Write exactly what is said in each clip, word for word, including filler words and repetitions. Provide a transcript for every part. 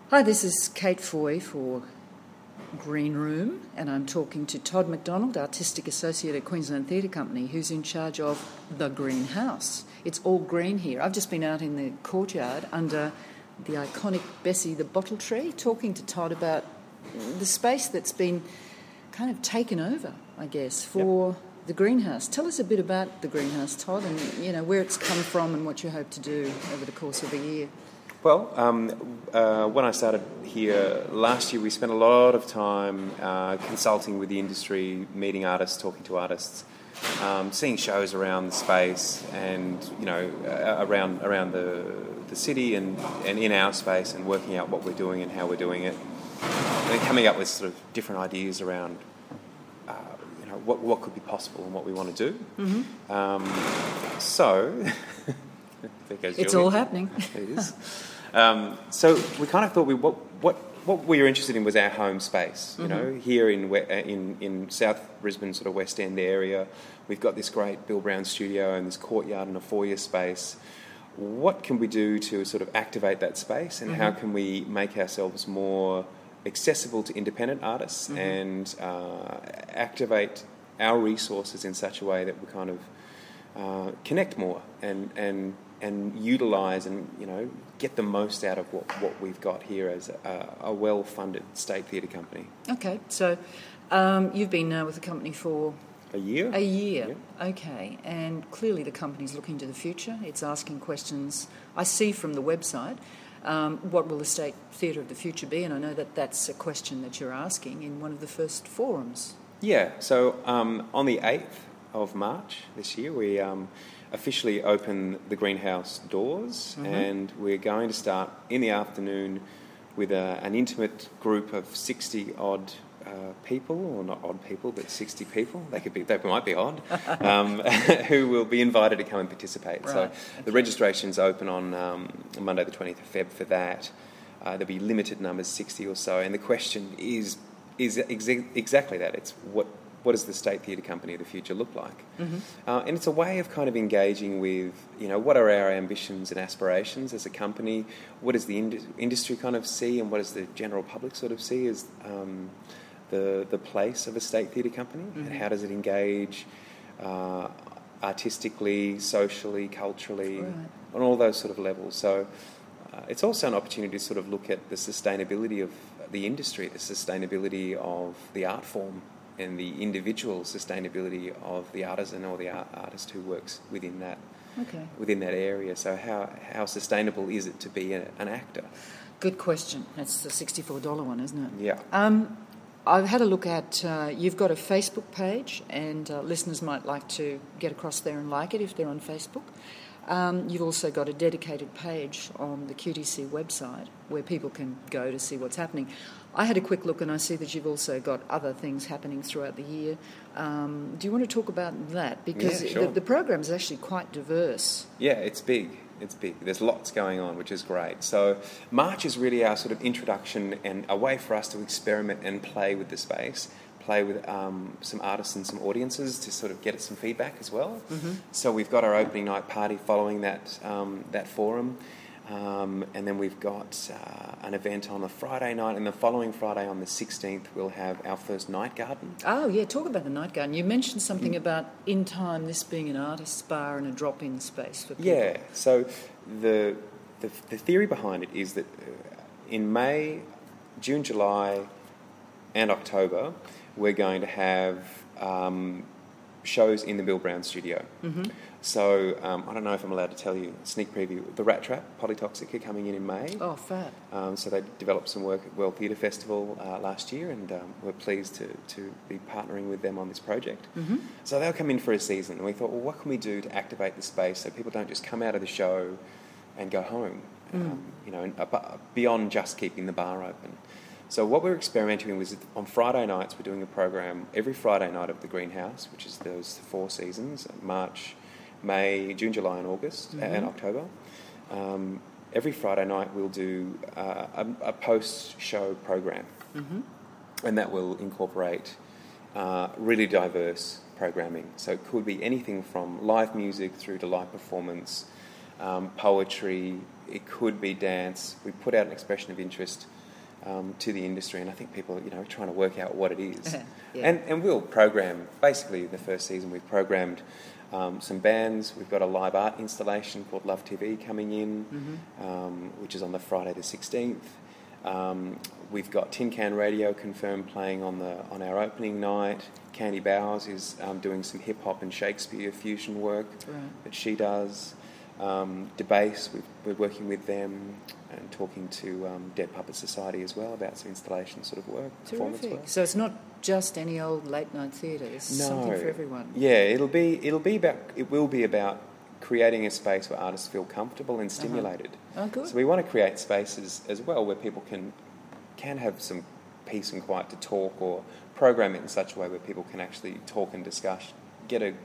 Hi, this is Kate Foy for Green Room, and I'm talking to Todd McDonald, Artistic Associate at Queensland Theatre Company, who's in charge of the greenhouse. It's all green here. I've just been out in the courtyard under the iconic Bessie the bottle tree, talking to Todd about the space that's been kind of taken over, I guess, for yep. the greenhouse. Tell us a bit about the greenhouse, Todd, and you know where it's come from and what you hope to do over the course of a year. Well, um, uh, when I started here last year, we spent a lot of time uh, consulting with the industry, meeting artists, talking to artists, um, seeing shows around the space, and you know uh, around around the the city and, and in our space, and working out what we're doing and how we're doing it, and then coming up with sort of different ideas around uh, you know what what could be possible and what we want to do. Mm-hmm. Um, so. It's all happening. It is. Um, so we kind of thought we what what what we were interested in was our home space. You mm-hmm. know, here in in in South Brisbane, sort of West End area, we've got this great Bill Brown studio and this courtyard and a foyer space. What can we do to sort of activate that space, and mm-hmm. how can we make ourselves more accessible to independent artists mm-hmm. and uh, activate our resources in such a way that we kind of uh, connect more and and. and utilise and, you know, get the most out of what, what we've got here as a, a well-funded state theatre company. Okay, so um, you've been uh, with the company for... A year. A year, yeah. Okay. And clearly the company's looking to the future. It's asking questions. I see from the website, um, what will the state theatre of the future be? And I know that that's a question that you're asking in one of the first forums. Yeah, so um, on the eighth of March this year, we... Um, officially open the greenhouse doors, mm-hmm. and we're going to start in the afternoon with a, an intimate group of sixty odd uh, people, or not odd people, but sixty people. They could be, they might be odd, um, who will be invited to come and participate. Right. So okay. The registration's open on um, Monday, the twentieth of February for that. Uh, there'll be limited numbers, sixty or so, and the question is is exa- exactly that. It's what. What does the state theatre company of the future look like? Mm-hmm. Uh, and it's a way of kind of engaging with, you know, what are our ambitions and aspirations as a company? What does the ind- industry kind of see, and what does the general public sort of see as um, the the place of a state theatre company? Mm-hmm. And how does it engage uh, artistically, socially, culturally, right. on all those sort of levels? So uh, it's also an opportunity to sort of look at the sustainability of the industry, the sustainability of the art form, and the individual sustainability of the artisan or the art artist who works within that okay. within that area. So how how sustainable is it to be a, an actor? Good question. That's the sixty-four dollars one, isn't it? Yeah. Um, I've had a look at, uh, you've got a Facebook page, and uh, listeners might like to get across there and like it if they're on Facebook. Um, you've also got a dedicated page on the Q T C website where people can go to see what's happening. I had a quick look, and I see that you've also got other things happening throughout the year. Um, do you want to talk about that? Because yeah, sure. the, the program is actually quite diverse. Yeah, it's big. It's big. There's lots going on, which is great. So March is really our sort of introduction and a way for us to experiment and play with the space, play with um, some artists and some audiences to sort of get some feedback as well. Mm-hmm. So we've got our opening night party following that um, that forum. Um, and then we've got uh, an event on the Friday night, and the following Friday on the sixteenth we'll have our first night garden. Oh, yeah, talk about the night garden. You mentioned something mm. about in time this being an artist's bar and a drop-in space for people. Yeah, so the the, the theory behind it is that in May, June, July and October we're going to have um, shows in the Bill Brown studio. Mm-hmm. So um, I don't know if I'm allowed to tell you, sneak preview, The Rat Trap, Polytoxic are coming in in May. Oh, fab. Um, so they developed some work at World Theatre Festival uh, last year, and um, we're pleased to, to be partnering with them on this project. Mm-hmm. So they'll come in for a season, and we thought, well, what can we do to activate the space so people don't just come out of the show and go home, mm. um, you know, beyond just keeping the bar open. So what we're experimenting with is on Friday nights, we're doing a program every Friday night of the Greenhouse, which is those four seasons, March, May, June, July and August, mm-hmm. and October. Um, every Friday night we'll do uh, a, a post-show program, mm-hmm. and that will incorporate uh, really diverse programming. So it could be anything from live music through to live performance, um, poetry, it could be dance. We put out an expression of interest um, to the industry, and I think people, you know, are trying to work out what it is. Yeah. And and we'll program, basically the first season we've programmed um, some bands. We've got a live art installation called Love T V coming in, mm-hmm. um, which is on the Friday the sixteenth. Um, we've got Tin Can Radio confirmed playing on the on our opening night. Candy Bowers is um, doing some hip hop and Shakespeare fusion work right. that she does. Um, Debase, we've, we're working with them and talking to um, Dead Puppet Society as well about some installation sort of work, performance Terrific. work. So it's not just any old late night theatre. There's no. something for everyone. Yeah, it'll be it'll be about it will be about creating a space where artists feel comfortable and stimulated. Uh-huh. Oh, good. So we want to create spaces as well where people can can have some peace and quiet to talk, or program it in such a way where people can actually talk and discuss, get a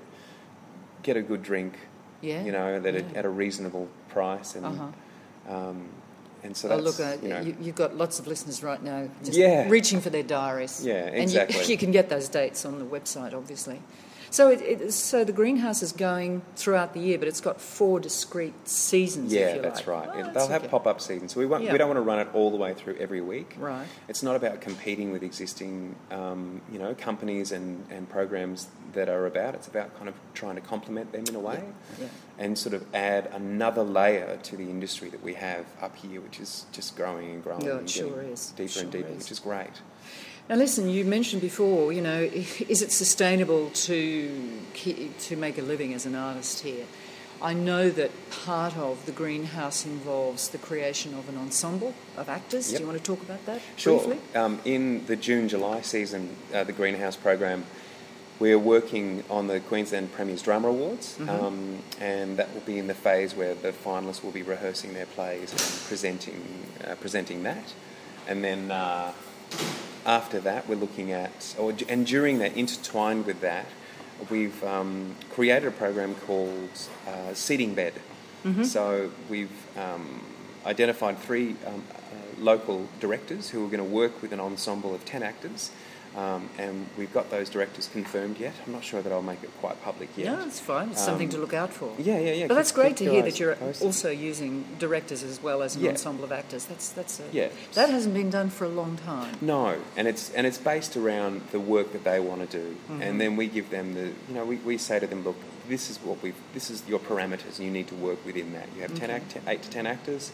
get a good drink, yeah, you know, that yeah. at a reasonable price, and uh-huh. um, and so oh, that's, look, uh, you know, you, you've got lots of listeners right now just yeah. reaching for their diaries. Yeah, exactly. And you, you can get those dates on the website, obviously. So it, it, so the greenhouse is going throughout the year, but it's got four discrete seasons, yeah, if you that's like. right. Oh, It- that's They'll okay. have pop-up seasons. So we, want, Yeah. we don't want to run it all the way through every week. Right. It's not about competing with existing, um, you know, companies and, and programs that are about. It's about kind of trying to complement them in a way, Yeah. and sort of add another layer to the industry that we have up here, which is just growing and growing Yeah, it and sure getting is. deeper Sure and deeper, is. which is great. Now, listen, you mentioned before, you know, is it sustainable to to make a living as an artist here? I know that part of the greenhouse involves the creation of an ensemble of actors. Yep. Do you want to talk about that Sure. briefly? Um, in the June-July season, uh, the Greenhouse program, we're working on the Queensland Premier's Drama Awards, Mm-hmm. um, and that will be in the phase where the finalists will be rehearsing their plays and presenting uh, presenting that. And then uh, after that, we're looking at, or, and during that, intertwined with that, we've um, created a program called uh, Seating Bed. Mm-hmm. So we've um, identified three um, uh, local directors who are going to work with an ensemble of ten actors. Um, and we've got those directors confirmed yet. I'm not sure that I'll make it quite public yet. No, it's fine. It's something Um, to look out for. Yeah, yeah, yeah. But that's Keep- great keep to your hear eyes that you're posted. also using directors as well as an Yeah. ensemble of actors. That's that's a, Yeah. that hasn't been done for a long time. No, and it's and it's based around the work that they want to do, Mm-hmm. and then we give them the, you know, we, we say to them, look, this is what we've, this is your parameters, and you need to work within that. You have ten Okay. act, eight to ten actors.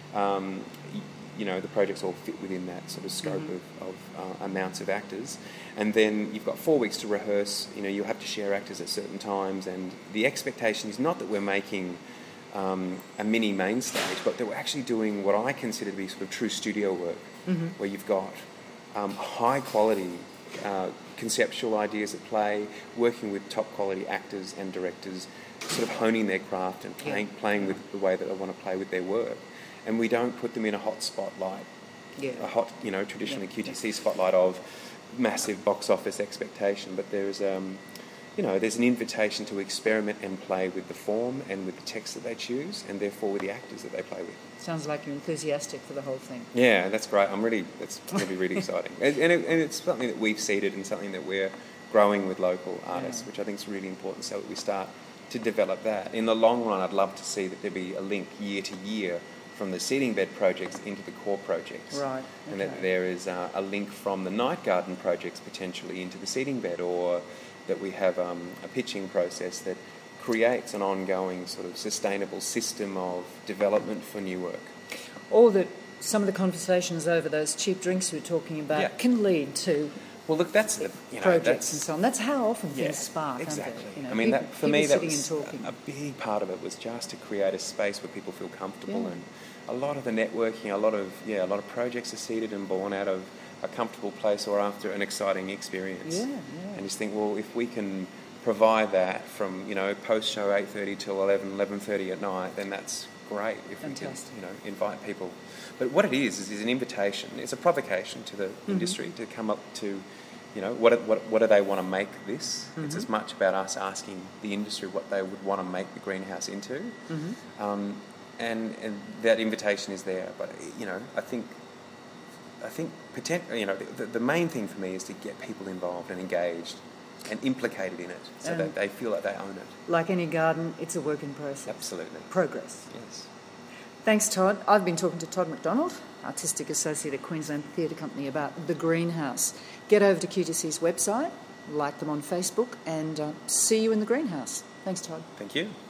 Um, y- you know, the projects all fit within that sort of scope Mm-hmm. of, of uh, amounts of actors, and then you've got four weeks to rehearse. You know, you'll have to share actors at certain times, and the expectation is not that we're making um, a mini main stage, but that we're actually doing what I consider to be sort of true studio work, Mm-hmm. where you've got um, high quality uh, conceptual ideas at play, working with top quality actors and directors, sort of honing their craft and playing Yeah. playing with the way that they want to play with their work. And we don't put them in a hot spotlight, Yeah. a hot, you know, traditionally Yeah. Q T C spotlight of massive box office expectation, but there's um, you know, there's an invitation to experiment and play with the form and with the text that they choose, and therefore with the actors that they play with. Sounds like you're enthusiastic for the whole thing. Yeah, that's great. I'm really, that's going to be really exciting. And, and, it, and it's something that we've seeded and something that we're growing with local artists, Yeah. which I think is really important, so that we start to develop that. In the long run, I'd love to see that there be a link year to year from the Seating Bed projects into the core projects. Right, And that okay. there is uh, a link from the Night Garden projects potentially into the Seating Bed, or that we have um, a pitching process that creates an ongoing sort of sustainable system of development for new work. Or that some of the conversations over those cheap drinks we were talking about Yeah. can lead to Well, look, that's the, you know, projects that's, and so on. That's how often yeah, things spark, exactly. aren't they? You know, I mean, people, that, for me, people that sitting was and talking. a, a big part of it was just to create a space where people feel comfortable, Yeah. and a lot of the networking, a lot of yeah, a lot of projects are seeded and born out of a comfortable place or after an exciting experience. Yeah, yeah. And just think, well, if we can provide that from, you know, post show eight thirty till eleven, eleven thirty at night, then that's great. If Fantastic. we can, you know, invite people. But what it is is, is an invitation. It's a provocation to the Mm-hmm. industry to come up to, you know, what what what do they want to make this? Mm-hmm. It's as much about us asking the industry what they would want to make the greenhouse into, Mm-hmm. um, and and that invitation is there. But you know, I think. I think, potent, you know, the, the main thing for me is to get people involved and engaged, and implicated in it, so And that they feel like they own it. Like any garden, it's a work in process. Absolutely. Progress. Yes. Thanks, Todd. I've been talking to Todd McDonald, Artistic Associate at Queensland Theatre Company, about The Greenhouse. Get over to Q T C's website, like them on Facebook, and uh, see you in the greenhouse. Thanks, Todd. Thank you.